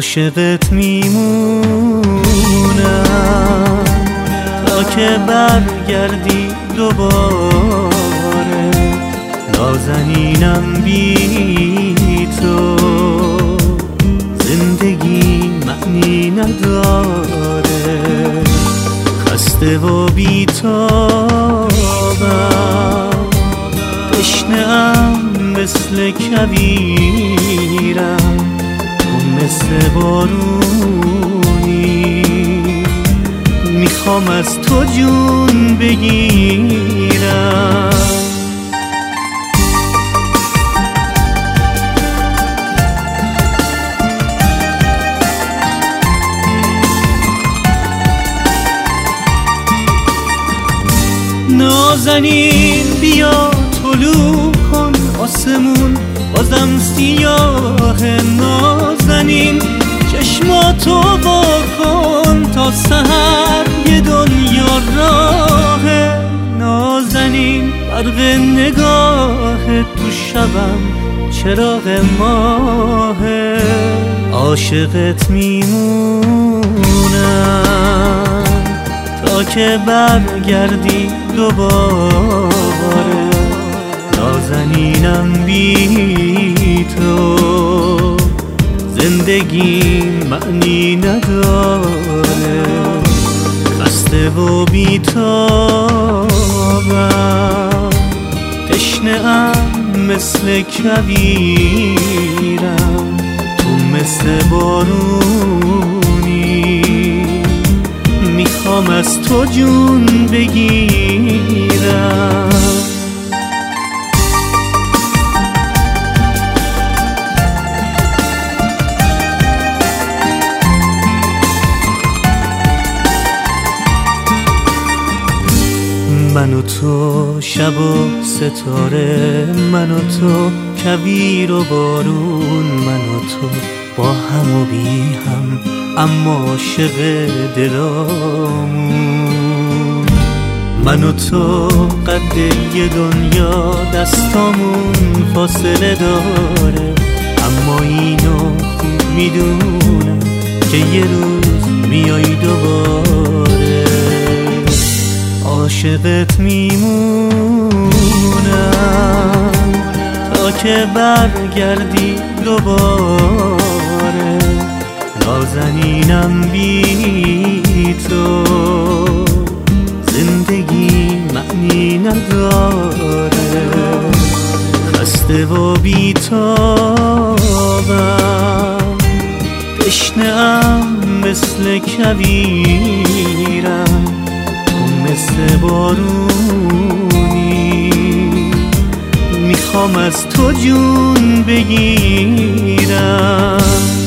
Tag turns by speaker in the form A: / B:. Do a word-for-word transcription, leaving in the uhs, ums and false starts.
A: عاشقت میمونم تا که برگردی دوباره. نازنینم بی تو زندگی معنی نداره. خسته و بی تابم، تشنه‌ام مثل کویرم، تو مثل بارونی میخوام از تو جون بگیرم. نازنین بیا طلوع کن آسمون بازم سیاه. نازنین چشماتو وا کن تا سحر یه دنیا راهه. نازنین برق نگاه تو شبم چراغ ماهه. عاشقت میمونم تا که برگردی دوباره. نازنینم بی تو زندگی معنی نداره. خسته و بی تابم، تشنه‌ام مثل کویرم، تو مثل بارونی میخوام از تو جون بگیرم. من و تو شب و ستاره، من و تو کویر و بارون، من و تو با هم و بی هم اما عاشق دلامون. من و تو قد یه دنیا، دستامون فاصله داره، اما اینو خوب میدونم که یه روز میای دوباره. عاشقت میمونم تا که برگردی دوباره. نازنینم بی تو زندگی معنی نداره. خسته و بی تابم، تشنه‌ام مثل کویرم، مثل بارونی میخوام از تو جون بگیرم.